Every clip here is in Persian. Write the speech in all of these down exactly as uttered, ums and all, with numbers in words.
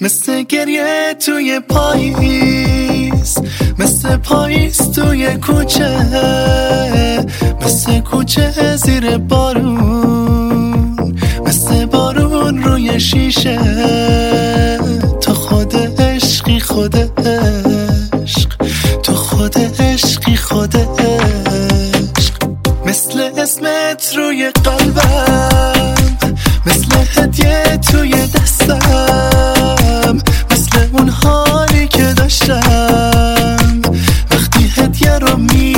مثل گریه توی پاییز، مثل پاییز توی کوچه، مثل کوچه زیر بارون، مثل بارون روی شیشه. تو خود عشقی خود عشق، تو خود عشقی خود عشق. مثل اسمت روی قلبم، مثل هدیه توی دستم، مثل اون حالی که داشتم وقتی هدیه رو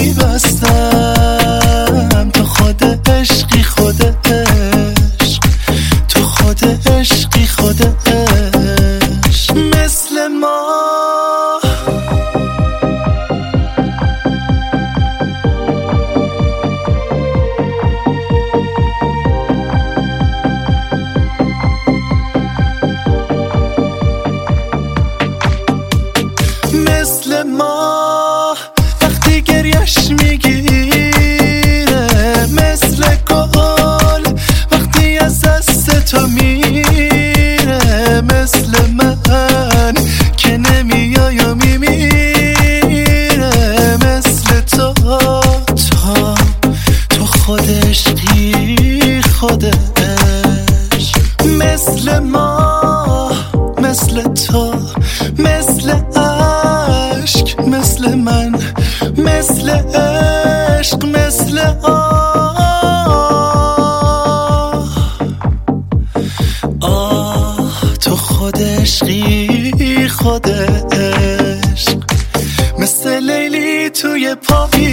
میبستم. تو خود عشقی خود عشق، تو خود عشقی خود عشق. مثل ما مثل ما وقتی گریش میگیره، مثل گل وقتی از دست تو میره، مثل من که نمیای و میمیره. مثل تو تو تو خود عشقی خود عشق. مثل ما مثل تو مثل عشق، مثل من مثل عشق، مثل آه آه. تو خود عشقی خود عشق، مثل لیلی توی پاییز،